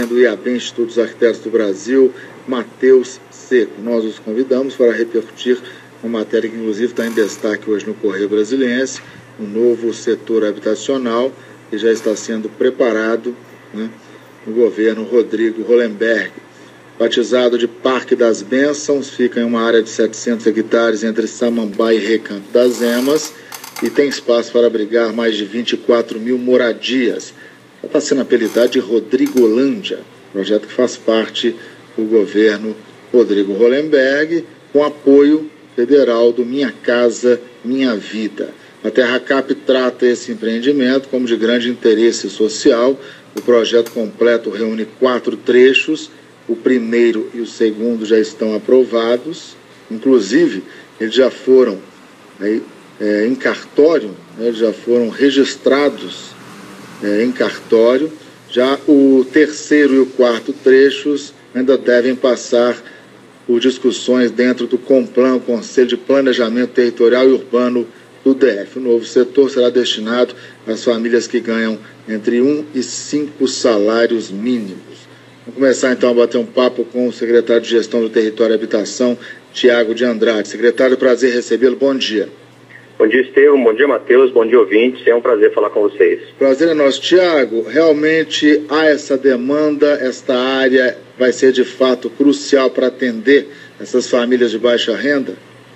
do IAB, Instituto dos Arquitetos do Brasil, Matheus Seco. Nós os convidamos para repercutir uma matéria que inclusive está em destaque hoje no Correio Brasiliense, um novo setor habitacional que já está sendo preparado, né, no governo Rodrigo Hollenberg. Batizado de Parque das Bênçãos, fica em uma área de 700 hectares entre Samambaia e Recanto das Emas e tem espaço para abrigar mais de 24 mil moradias. Está sendo apelidado de Rodrigolândia, projeto que faz parte do governo Rodrigo Hollenberg, com apoio federal do Minha Casa Minha Vida. A Terracap trata esse empreendimento como de grande interesse social. O projeto completo reúne 4 trechos. O primeiro e o segundo já estão aprovados. Inclusive, eles já foram em cartório, né, eles já foram registrados em cartório. Já o terceiro e o quarto trechos ainda devem passar por discussões dentro do CONPLAN, o Conselho de Planejamento Territorial e Urbano do DF. O novo setor será destinado às famílias que ganham entre 1 e 5 salários mínimos. Vamos começar então a bater um papo com o secretário de Gestão do Território e Habitação, Tiago de Andrade. Secretário, prazer recebê-lo. Bom dia. Bom dia, Estevão. Bom dia, Matheus. Bom dia, ouvintes. É um prazer falar com vocês. Prazer é nosso. Tiago, realmente há essa demanda, esta área vai ser de fato crucial para atender essas famílias de baixa renda?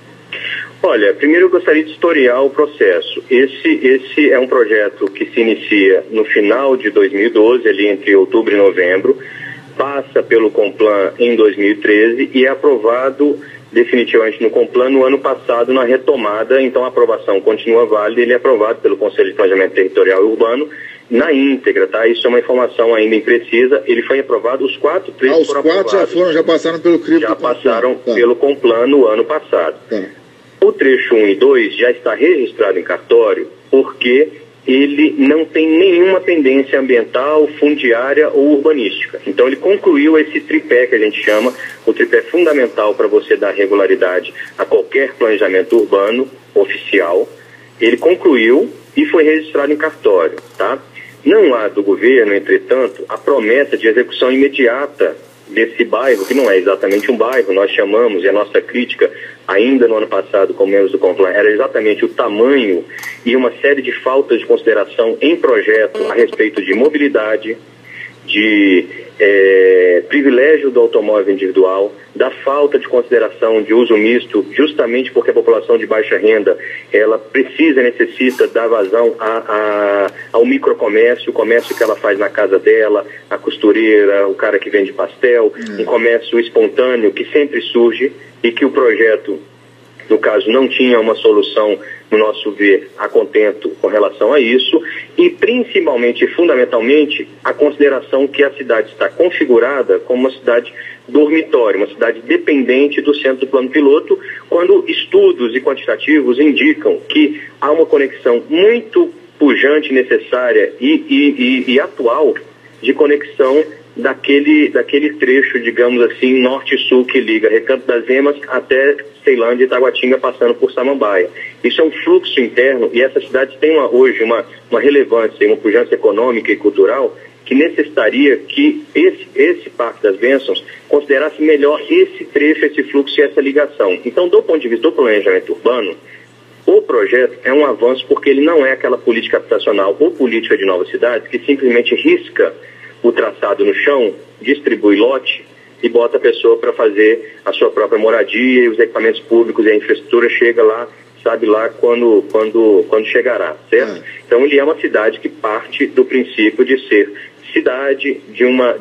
Olha, primeiro eu gostaria de historiar o processo. Esse é um projeto que se inicia no final de 2012, ali entre outubro e novembro, passa pelo CONPLAN em 2013 e é aprovado definitivamente no CONPLAN no ano passado, na retomada. Então a aprovação continua válida, ele é aprovado pelo Conselho de Planejamento Territorial e Urbano na íntegra, tá? Isso é uma informação ainda imprecisa. Ele foi aprovado, os 4 trechos foram aprovados. Os 4 já passaram pelo crivo do CONPLAN. Já passaram pelo CONPLAN no ano passado. O trecho 1 e 2 já está registrado em cartório porque ele não tem nenhuma pendência ambiental, fundiária ou urbanística. Então ele concluiu esse tripé que a gente chama, o tripé fundamental para você dar regularidade a qualquer planejamento urbano oficial. Ele concluiu e foi registrado em cartório, tá? Não há do governo, entretanto, a promessa de execução imediata desse bairro, que não é exatamente um bairro, nós chamamos, e a nossa crítica ainda no ano passado, como membros do CONPLAN, era exatamente o tamanho e uma série de faltas de consideração em projeto a respeito de mobilidade, de privilégio do automóvel individual, da falta de consideração de uso misto, justamente porque a população de baixa renda, ela precisa, necessita dar vazão ao microcomércio, o comércio que ela faz na casa dela, a costureira, o cara que vende pastel, um comércio espontâneo que sempre surge e que o projeto, no caso, não tinha uma solução, no nosso ver, a contento com relação a isso, e principalmente e fundamentalmente a consideração que a cidade está configurada como uma cidade dormitório, uma cidade dependente do centro do plano piloto, quando estudos e quantitativos indicam que há uma conexão muito pujante, necessária e atual de conexão daquele trecho, digamos assim, norte-sul que liga Recanto das Emas até Ceilândia e Taguatinga, passando por Samambaia. Isso é um fluxo interno e essa cidade tem hoje uma relevância e uma pujança econômica e cultural que necessitaria que esse Parque das Bênçãos considerasse melhor esse trecho, esse fluxo e essa ligação. Então, do ponto de vista do planejamento urbano, o projeto é um avanço porque ele não é aquela política habitacional ou política de novas cidades que simplesmente risca o traçado no chão, distribui lote e bota a pessoa para fazer a sua própria moradia e os equipamentos públicos e a infraestrutura chega lá, sabe lá quando chegará, certo? Então ele é uma cidade que parte do princípio de ser cidade de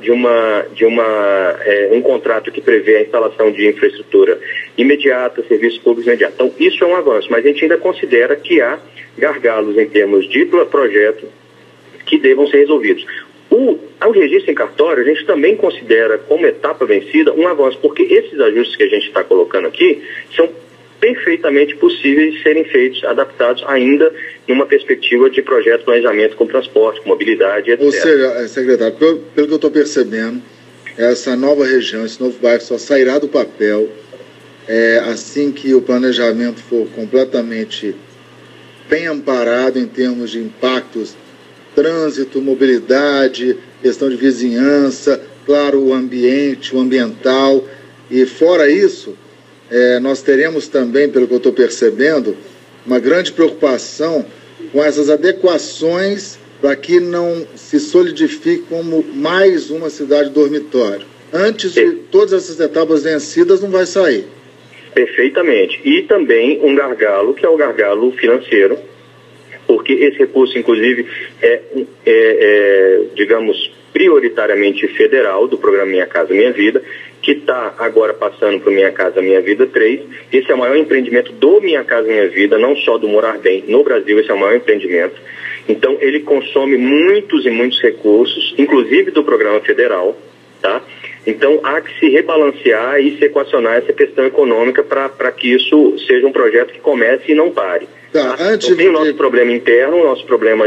um contrato que prevê a instalação de infraestrutura imediata, serviços públicos imediatos. Então isso é um avanço, mas a gente ainda considera que há gargalos em termos de projeto que devam ser resolvidos. Ao registro em cartório, a gente também considera como etapa vencida um avanço, porque esses ajustes que a gente está colocando aqui são perfeitamente possíveis de serem feitos, adaptados ainda numa perspectiva de projeto de planejamento com transporte, com mobilidade, etc. Ou seja, secretário, pelo que eu estou percebendo, essa nova região, esse novo bairro só sairá do papel assim que o planejamento for completamente bem amparado em termos de impactos, trânsito, mobilidade, questão de vizinhança, claro, o ambiente, o ambiental, e fora isso, nós teremos também, pelo que eu estou percebendo, uma grande preocupação com essas adequações para que não se solidifique como mais uma cidade dormitório. Antes de todas essas etapas vencidas, não vai sair. Perfeitamente. E também um gargalo, que é o gargalo financeiro, porque esse recurso, inclusive, digamos, prioritariamente federal, do programa Minha Casa Minha Vida, que está agora passando para o Minha Casa Minha Vida 3. Esse é o maior empreendimento do Minha Casa Minha Vida, não só do Morar Bem. No Brasil, esse é o maior empreendimento. Então, ele consome muitos e muitos recursos, inclusive do programa federal, tá? Então, há que se rebalancear e se equacionar essa questão econômica para que isso seja um projeto que comece e não pare. Tá, antes então, tem o nosso problema interno, o nosso problema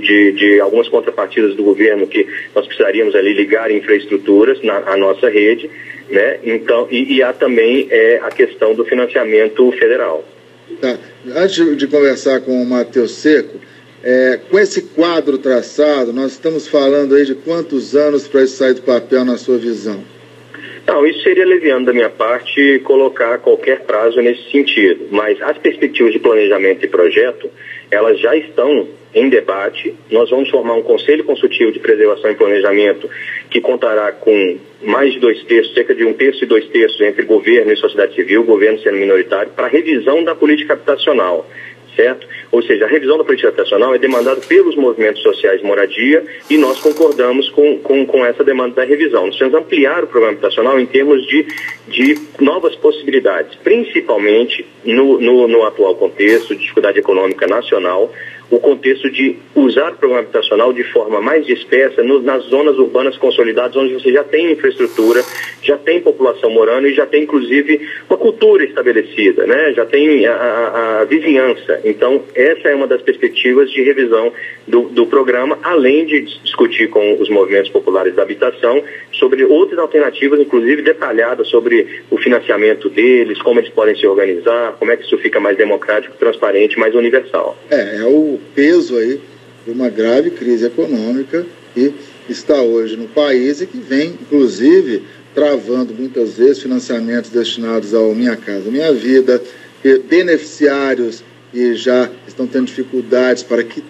de algumas contrapartidas do governo que nós precisaríamos ali ligar infraestruturas à nossa rede, né? Então, e há também a questão do financiamento federal. Tá. Antes de conversar com o Matheus Seco, com esse quadro traçado, nós estamos falando aí de quantos anos para isso sair do papel na sua visão? Não, isso seria leviano da minha parte colocar qualquer prazo nesse sentido, mas as perspectivas de planejamento e projeto, elas já estão em debate. Nós vamos formar um conselho consultivo de preservação e planejamento que contará com mais de 2/3, cerca de 1/3 e 2/3 entre governo e sociedade civil, governo sendo minoritário, para revisão da política habitacional. Certo? Ou seja, a revisão da política habitacional é demandada pelos movimentos sociais de moradia e nós concordamos com essa demanda da revisão. Nós temos que ampliar o programa habitacional em termos de novas possibilidades, principalmente no atual contexto de dificuldade econômica nacional, o contexto de usar o programa habitacional de forma mais dispersa nas zonas urbanas consolidadas, onde você já tem infraestrutura, já tem população morando e já tem, inclusive, uma cultura estabelecida, né? Já tem a vizinhança. Então, essa é uma das perspectivas de revisão do programa, além de discutir com os movimentos populares da habitação sobre outras alternativas, inclusive detalhadas sobre o financiamento deles, como eles podem se organizar, como é que isso fica mais democrático, transparente, mais universal. É o peso aí de uma grave crise econômica que está hoje no país e que vem, inclusive, travando muitas vezes financiamentos destinados ao Minha Casa Minha Vida, beneficiários que já estão tendo dificuldades para que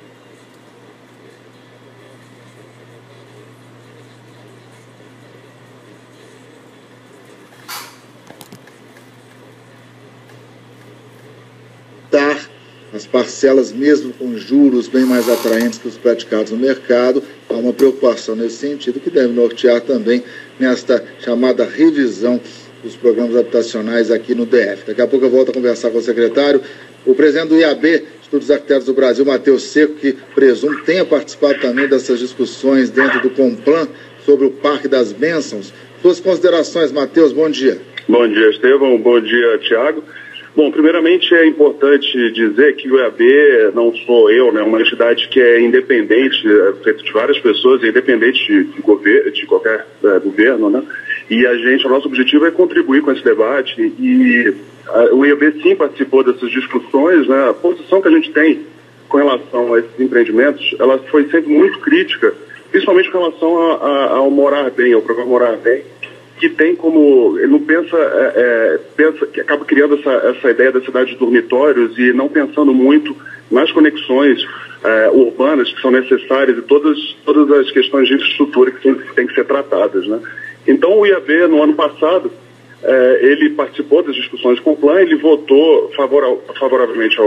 as parcelas, mesmo com juros bem mais atraentes que os praticados no mercado. Há uma preocupação nesse sentido que deve nortear também nesta chamada revisão dos programas habitacionais aqui no DF. Daqui a pouco eu volto a conversar com o secretário. O presidente do IAB, Instituto dos Arquitetos do Brasil, Matheus Seco, que presumo tenha participado também dessas discussões dentro do Complan sobre o Parque das Bênçãos. Suas considerações, Matheus, bom dia. Bom dia, Estevão. Bom dia, Tiago. Bom, primeiramente é importante dizer que o IAB não sou eu, né, uma entidade que é independente, feita de várias pessoas, é independente de qualquer governo, né, e o nosso objetivo é contribuir com esse debate e o IAB sim participou dessas discussões, né, a posição que a gente tem com relação a esses empreendimentos, ela foi sempre muito crítica, principalmente com relação ao Morar Bem, ao programa Morar Bem, que tem como, ele não pensa que acaba criando essa ideia da cidade de dormitórios e não pensando muito nas conexões urbanas que são necessárias e todas as questões de infraestrutura que têm que ser tratadas, né? Então o IAB, no ano passado, ele participou das discussões com o Complan, ele votou favoravelmente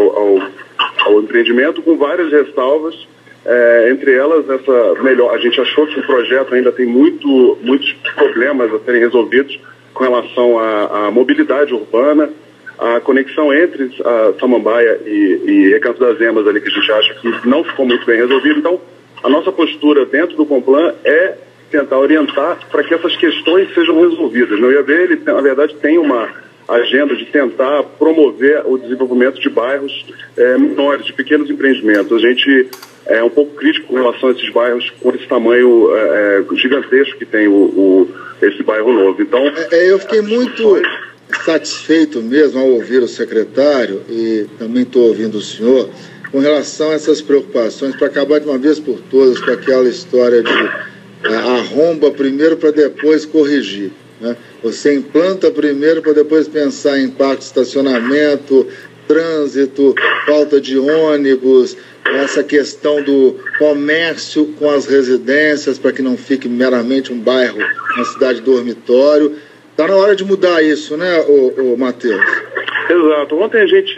ao empreendimento com várias ressalvas. Entre elas, a gente achou que o projeto ainda tem muitos problemas a serem resolvidos com relação à mobilidade urbana, a conexão entre a Samambaia e Recanto das Emas, ali, que a gente acha que não ficou muito bem resolvido. Então, a nossa postura dentro do Complan é tentar orientar para que essas questões sejam resolvidas. No IAB, ele, na verdade, tem uma agenda de tentar promover o desenvolvimento de bairros menores, de pequenos empreendimentos. A gente é um pouco crítico com relação a esses bairros com esse tamanho gigantesco que tem esse bairro novo. Então, eu fiquei muito satisfeito mesmo ao ouvir o secretário e também estou ouvindo o senhor com relação a essas preocupações para acabar de uma vez por todas com aquela história de arromba primeiro para depois corrigir, né? Você implanta primeiro para depois pensar em impacto de estacionamento, trânsito, falta de ônibus, essa questão do comércio com as residências, para que não fique meramente um bairro, uma cidade dormitório. Está na hora de mudar isso, né, o Matheus? Exato. Ontem a gente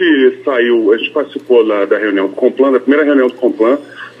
participou da reunião do Complan, da primeira reunião do Complan,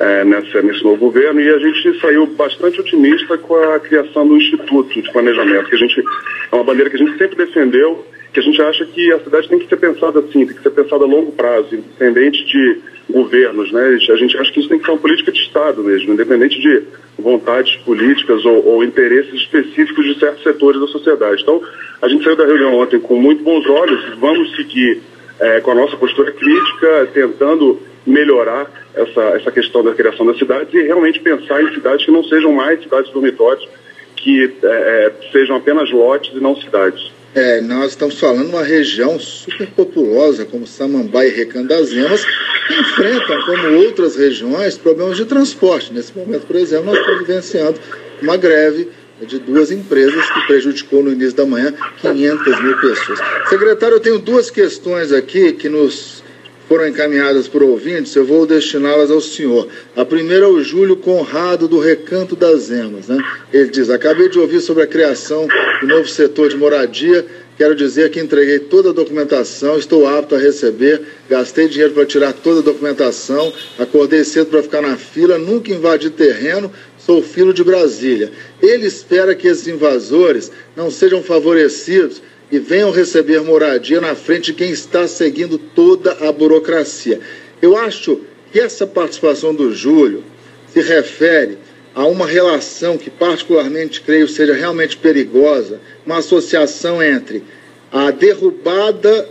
nesse novo governo, e a gente saiu bastante otimista com a criação do Instituto de Planejamento, que é uma bandeira que a gente sempre defendeu, que a gente acha que a cidade tem que ser pensada assim, tem que ser pensada a longo prazo, independente de governos, né? A gente acha que isso tem que ser uma política de Estado mesmo, independente de vontades políticas ou interesses específicos de certos setores da sociedade. Então, a gente saiu da reunião ontem com muito bons olhos, vamos seguir com a nossa postura crítica, tentando melhorar essa questão da criação das cidades e realmente pensar em cidades que não sejam mais cidades dormitórios, que sejam apenas lotes e não cidades. Nós estamos falando de uma região super populosa, como Samambaia e Recandazemas, que enfrentam, como outras regiões, problemas de transporte. Nesse momento, por exemplo, nós estamos vivenciando uma greve de 2 empresas que prejudicou no início da manhã 500 mil pessoas. Secretário, eu tenho 2 questões aqui que nos foram encaminhadas por ouvintes, eu vou destiná-las ao senhor. A primeira é o Júlio Conrado, do Recanto das Emas, né? Ele diz: acabei de ouvir sobre a criação do novo setor de moradia, quero dizer que entreguei toda a documentação, estou apto a receber, gastei dinheiro para tirar toda a documentação, acordei cedo para ficar na fila, nunca invadi terreno, sou filho de Brasília. Ele espera que esses invasores não sejam favorecidos e venham receber moradia na frente de quem está seguindo toda a burocracia. Eu acho que essa participação do Júlio se refere a uma relação que particularmente creio seja realmente perigosa, uma associação entre a derrubada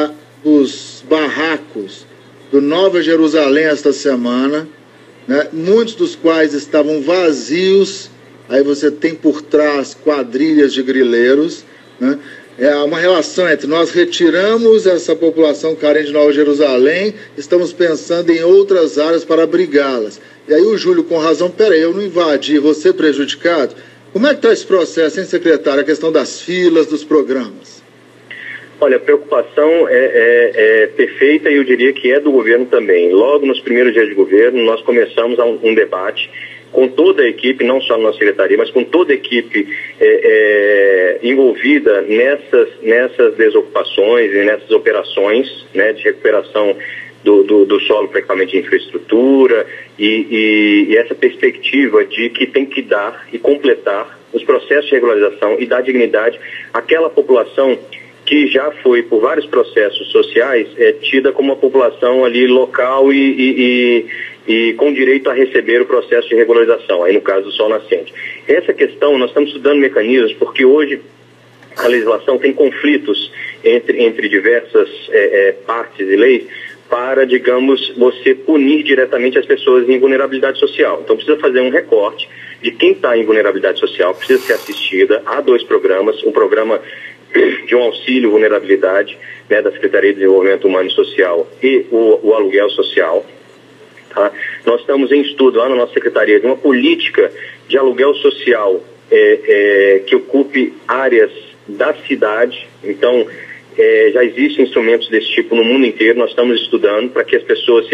dos barracos do Nova Jerusalém esta semana, né, muitos dos quais estavam vazios, aí você tem por trás quadrilhas de grileiros, né? É uma relação entre nós retiramos essa população carente de Nova Jerusalém, estamos pensando em outras áreas para abrigá-las. E aí o Júlio, com razão, peraí, eu não invadi, você prejudicado? Como é que está esse processo, hein, secretário? A questão das filas, dos programas. Olha, a preocupação é perfeita e eu diria que é do governo também. Logo nos primeiros dias de governo, nós começamos um debate com toda a equipe, não só na nossa secretaria, mas com toda a equipe envolvida nessas desocupações e nessas operações, né, de recuperação do solo para equipamento de infraestrutura e essa perspectiva de que tem que dar e completar os processos de regularização e dar dignidade àquela população que já foi, por vários processos sociais, tida como uma população ali local e com direito a receber o processo de regularização, aí no caso do sol nascente. Essa questão, nós estamos estudando mecanismos, porque hoje a legislação tem conflitos entre diversas partes e leis para, digamos, você punir diretamente as pessoas em vulnerabilidade social. Então precisa fazer um recorte de quem está em vulnerabilidade social, precisa ser assistida. Há 2 programas, um programa de um auxílio vulnerabilidade, né, da Secretaria de Desenvolvimento Humano e Social e o aluguel social. Tá? Nós estamos em estudo lá na nossa secretaria de uma política de aluguel social que ocupe áreas da cidade. Então, já existem instrumentos desse tipo no mundo inteiro. Nós estamos estudando para que as pessoas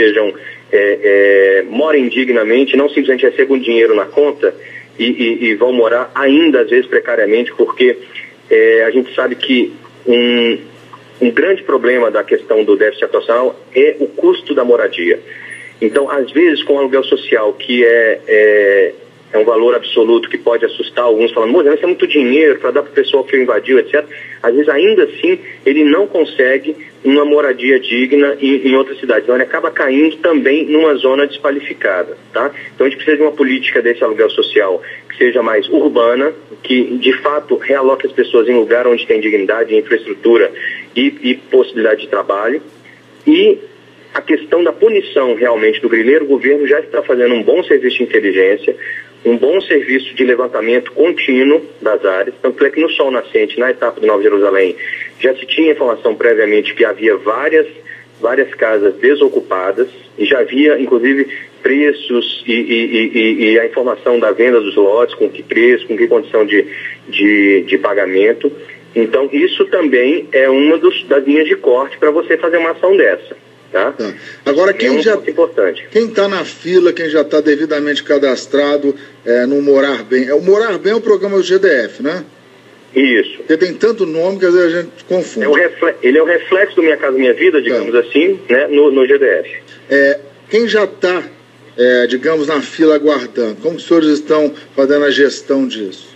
morem dignamente, não simplesmente recebam dinheiro na conta e vão morar ainda, às vezes, precariamente, porque a gente sabe que um grande problema da questão do déficit habitacional é o custo da moradia. Então, às vezes, com o aluguel social, que é um valor absoluto que pode assustar alguns, falando, mas isso é muito dinheiro para dar para o pessoal que invadiu, etc. Às vezes, ainda assim, ele não consegue uma moradia digna em outra cidade. Então, ele acaba caindo também numa zona desqualificada, tá? Então, a gente precisa de uma política desse aluguel social que seja mais urbana, que, de fato, realoque as pessoas em lugar onde tem dignidade, infraestrutura e possibilidade de trabalho. E a questão da punição realmente do grileiro, o governo já está fazendo um bom serviço de inteligência, um bom serviço de levantamento contínuo das áreas, tanto é que no sol nascente, na etapa do Nova Jerusalém, já se tinha informação previamente que havia várias casas desocupadas e já havia, inclusive, preços e a informação da venda dos lotes, com que preço, com que condição de pagamento. Então, isso também é uma das linhas de corte para você fazer uma ação dessa. Tá? Agora, quem está na fila, quem já está devidamente cadastrado no Morar Bem, o Morar Bem é o programa do GDF, né? Isso. Porque tem tanto nome que às vezes a gente confunde. Ele é o reflexo do Minha Casa Minha Vida, digamos assim, né, no GDF. Quem já está, digamos, na fila aguardando, como os senhores estão fazendo a gestão disso?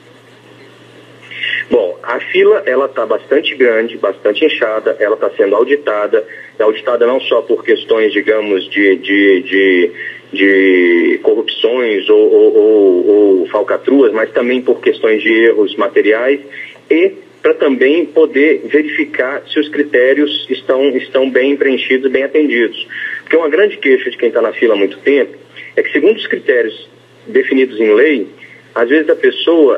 Bom, a fila, ela está bastante grande, bastante inchada, ela está sendo auditada não só por questões, digamos, de corrupções ou falcatruas, mas também por questões de erros materiais e para também poder verificar se os critérios estão bem preenchidos, bem atendidos. Porque uma grande queixa de quem está na fila há muito tempo é que, segundo os critérios definidos em lei, às vezes a pessoa,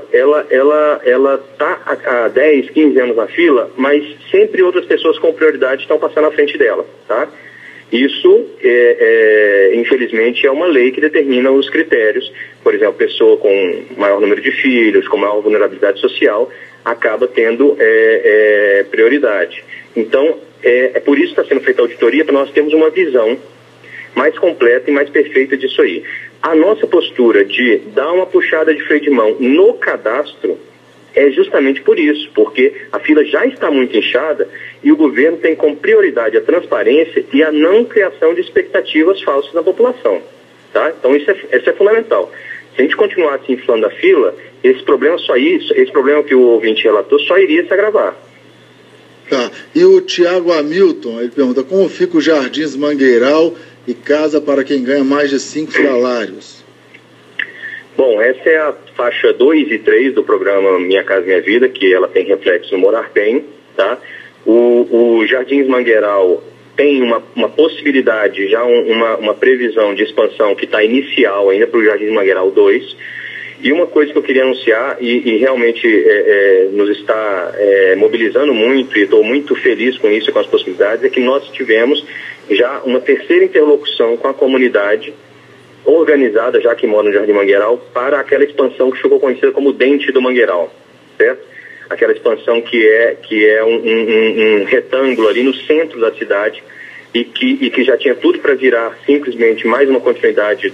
ela está há 10, 15 anos na fila, mas sempre outras pessoas com prioridade estão passando à frente dela, tá? Isso, infelizmente, é uma lei que determina os critérios. Por exemplo, pessoa com maior número de filhos, com maior vulnerabilidade social, acaba tendo prioridade. Então, é por isso que está sendo feita a auditoria, para nós termos uma visão mais completa e mais perfeita disso aí. A nossa postura de dar uma puxada de freio de mão no cadastro é justamente por isso, porque a fila já está muito inchada e o governo tem como prioridade a transparência e a não criação de expectativas falsas na população. Tá? Então isso é fundamental. Se a gente continuar se inflando a fila, esse problema que o ouvinte relatou só iria se agravar. Tá. E o Tiago Hamilton, ele pergunta, como fica o Jardins Mangueiral e casa para quem ganha mais de 5 salários? Bom, essa é a faixa 2 e 3 do programa Minha Casa Minha Vida, que ela tem reflexo no Morar Bem, tá? O Jardins Mangueiral tem uma possibilidade, já uma previsão de expansão que está inicial ainda para o Jardins Mangueiral 2. E uma coisa que eu queria anunciar, e realmente nos está mobilizando muito, e estou muito feliz com isso e com as possibilidades, é que nós tivemos já uma terceira interlocução com a comunidade organizada, já que mora no Jardim Mangueiral, para aquela expansão que ficou conhecida como Dente do Mangueiral, certo? Aquela expansão que é um retângulo ali no centro da cidade e que já tinha tudo para virar simplesmente mais uma continuidade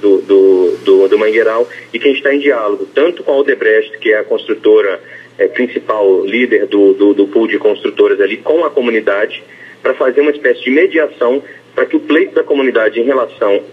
do Mangueiral, e que a gente está em diálogo tanto com a Odebrecht, que é a construtora principal líder do pool de construtoras ali, com a comunidade, para fazer uma espécie de mediação para que o pleito da comunidade em relação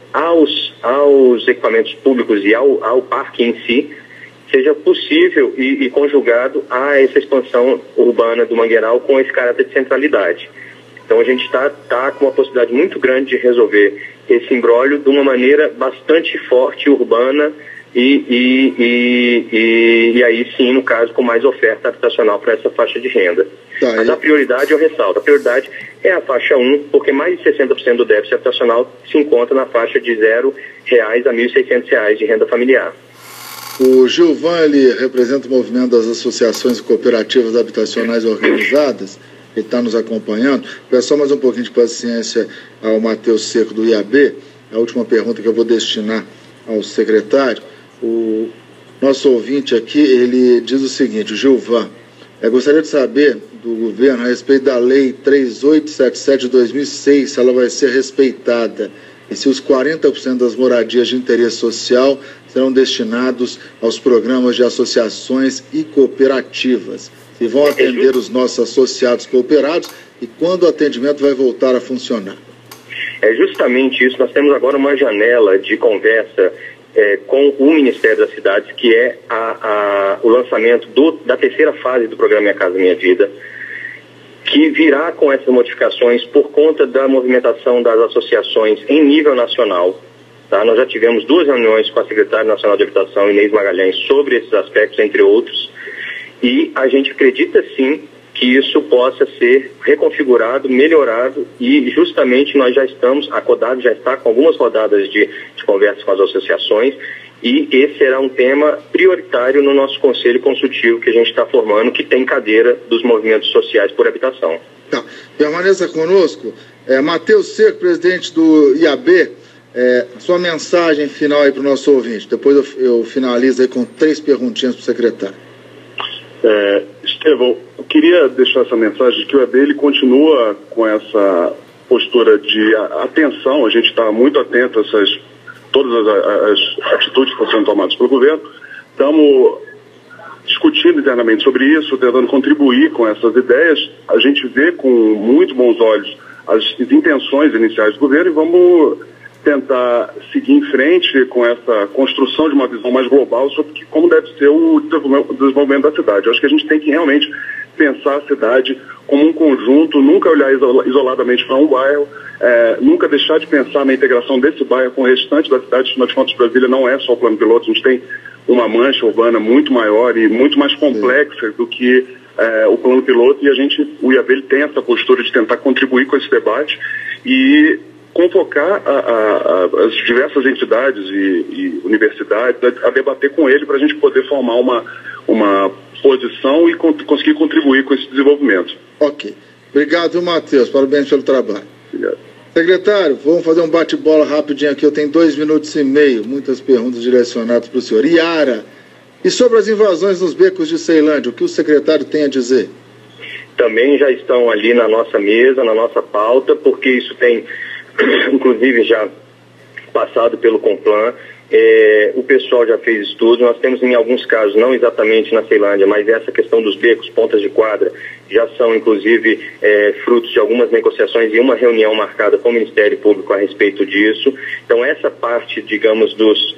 aos equipamentos públicos e ao parque em si seja possível e conjugado a essa expansão urbana do Mangueiral com esse caráter de centralidade. Então a gente está com uma possibilidade muito grande de resolver esse imbróglio de uma maneira bastante forte, urbana e aí sim, no caso, com mais oferta habitacional para essa faixa de renda. Tá, mas a prioridade, eu ressalto, a prioridade é a faixa 1, porque mais de 60% do déficit habitacional se encontra na faixa de R$0 a R$ 1.600 de renda familiar. O Gilvan, ele representa o movimento das associações e cooperativas habitacionais organizadas, ele está nos acompanhando. Peço só mais um pouquinho de paciência ao Matheus Seco do IAB, a última pergunta que eu vou destinar ao secretário. O nosso ouvinte aqui, ele diz o seguinte, o Gilvan, gostaria de saber do governo a respeito da Lei 3877 de 2006, se ela vai ser respeitada e se os 40% das moradias de interesse social serão destinados aos programas de associações e cooperativas, se vão atender os nossos associados cooperados e quando o atendimento vai voltar a funcionar. É justamente isso, nós temos agora uma janela de conversa com o Ministério das Cidades, que é o lançamento da terceira fase do programa Minha Casa Minha Vida, que virá com essas modificações por conta da movimentação das associações em nível nacional. Tá? Nós já tivemos 2 reuniões com a Secretária Nacional de Habitação, Inês Magalhães, sobre esses aspectos, entre outros, e a gente acredita sim que isso possa ser reconfigurado, melhorado, e justamente nós já estamos, a CODAB já está com algumas rodadas de conversas com as associações, e esse será um tema prioritário no nosso conselho consultivo que a gente está formando, que tem cadeira dos movimentos sociais por habitação. Tá. Permaneça conosco. Matheus Seco, presidente do IAB, Sua mensagem final aí para o nosso ouvinte. Depois eu finalizo aí com 3 perguntinhas para o secretário. Estevão, eu queria deixar essa mensagem de que o EAB ele continua com essa postura de atenção. A gente está muito atento a todas as atitudes que estão sendo tomadas pelo governo. Estamos discutindo internamente sobre isso, tentando contribuir com essas ideias. A gente vê com muito bons olhos as intenções iniciais do governo e vamos tentar seguir em frente com essa construção de uma visão mais global sobre como deve ser o desenvolvimento da cidade. Eu acho que a gente tem que realmente pensar a cidade como um conjunto, nunca olhar isoladamente para um bairro, nunca deixar de pensar na integração desse bairro com o restante da cidade. Afinal de contas, Brasília não é só o plano piloto, a gente tem uma mancha urbana muito maior e muito mais complexa do que o plano piloto, e o IAB ele tem essa postura de tentar contribuir com esse debate e convocar as diversas entidades e universidades a debater com ele para a gente poder formar uma posição e conseguir contribuir com esse desenvolvimento. Ok. Obrigado, Matheus. Parabéns pelo trabalho. Obrigado. Secretário, vamos fazer um bate-bola rapidinho aqui. Eu tenho 2 minutos e meio. Muitas perguntas direcionadas para o senhor. Iara, e sobre as invasões nos becos de Ceilândia, o que o secretário tem a dizer? Também já estão ali na nossa mesa, na nossa pauta, porque isso tem, inclusive, já passado pelo Complan. O pessoal já fez estudos. Nós temos, em alguns casos, não exatamente na Ceilândia, mas essa questão dos becos, pontas de quadra, já são, inclusive, frutos de algumas negociações e uma reunião marcada com o Ministério Público a respeito disso. Então, essa parte, digamos, dos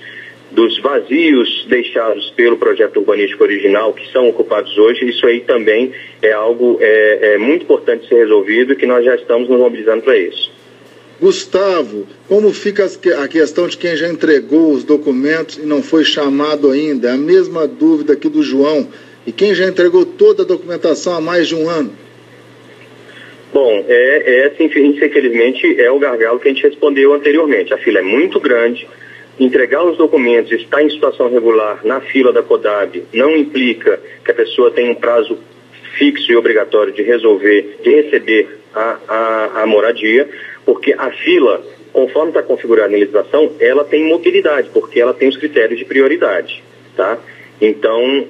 vazios deixados pelo projeto urbanístico original, que são ocupados hoje, isso aí também é algo muito importante ser resolvido e que nós já estamos nos mobilizando para isso. Gustavo, como fica a questão de quem já entregou os documentos e não foi chamado ainda? É a mesma dúvida aqui do João. E quem já entregou toda a documentação há mais de um ano? Bom, infelizmente, é o gargalo que a gente respondeu anteriormente. A fila é muito grande. Entregar os documentos, estar em situação regular na fila da CODAB, não implica que a pessoa tenha um prazo fixo e obrigatório de receber a moradia, porque a fila, conforme está configurada na legislação, ela tem mobilidade, porque ela tem os critérios de prioridade, tá? Então,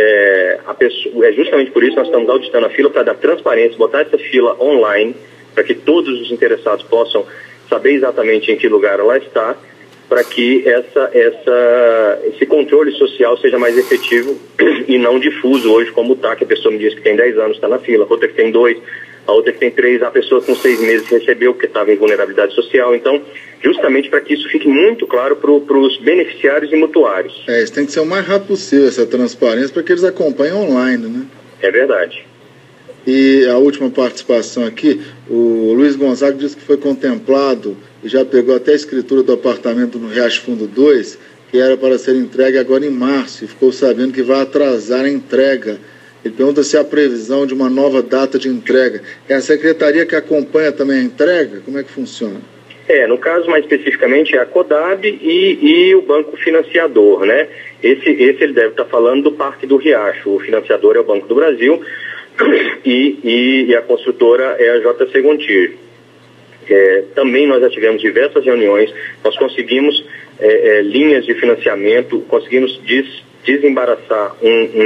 justamente por isso nós estamos auditando a fila para dar transparência, botar essa fila online, para que todos os interessados possam saber exatamente em que lugar ela está, para que esse controle social seja mais efetivo e não difuso hoje, como está, que a pessoa me diz que tem 10 anos, está na fila, outra que tem 2, a outra que tem 3, a pessoa com 6 meses recebeu porque estava em vulnerabilidade social. Então, justamente para que isso fique muito claro para os beneficiários e mutuários. Isso tem que ser o mais rápido possível, essa transparência, para que eles acompanhem online, né? É verdade. E a última participação aqui, o Luiz Gonzaga disse que foi contemplado e já pegou até a escritura do apartamento no Riacho Fundo 2, que era para ser entregue agora em março, e ficou sabendo que vai atrasar a entrega. Ele pergunta se há previsão de uma nova data de entrega. É a secretaria que acompanha também a entrega? Como é que funciona? No caso, mais especificamente, é a CODAB e o banco financiador, né? Esse ele deve estar falando do Parque do Riacho. O financiador é o Banco do Brasil e a construtora é a JC Gontijo. Também nós já tivemos diversas reuniões, nós conseguimos linhas de financiamento, conseguimos desembaraçar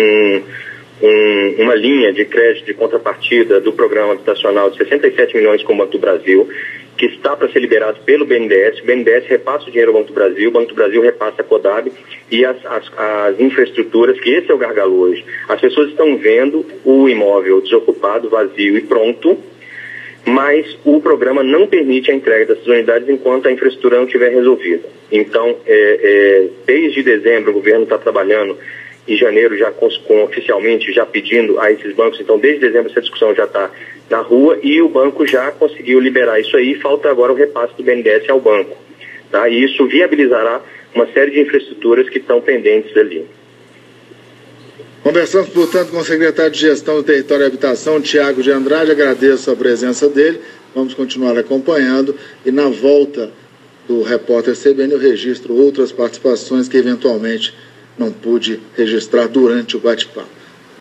uma linha de crédito de contrapartida do programa habitacional de 67 milhões com o Banco do Brasil, que está para ser liberado pelo BNDES. O BNDES repassa o dinheiro ao Banco do Brasil, o Banco do Brasil repassa a CODAB e as infraestruturas, que esse é o gargalo hoje. As pessoas estão vendo o imóvel desocupado, vazio e pronto, mas o programa não permite a entrega dessas unidades enquanto a infraestrutura não estiver resolvida. Então, desde dezembro, o governo está trabalhando, em janeiro já oficialmente já pedindo a esses bancos. Então, desde dezembro essa discussão já está na rua e o banco já conseguiu liberar isso aí. Falta agora o repasse do BNDES ao banco, tá? E isso viabilizará uma série de infraestruturas que estão pendentes ali. Conversamos, portanto, com o secretário de Gestão do Território e Habitação, Tiago de Andrade. Agradeço a presença dele. Vamos continuar acompanhando e na volta do repórter CBN eu registro outras participações que eventualmente não pude registrar durante o bate-papo.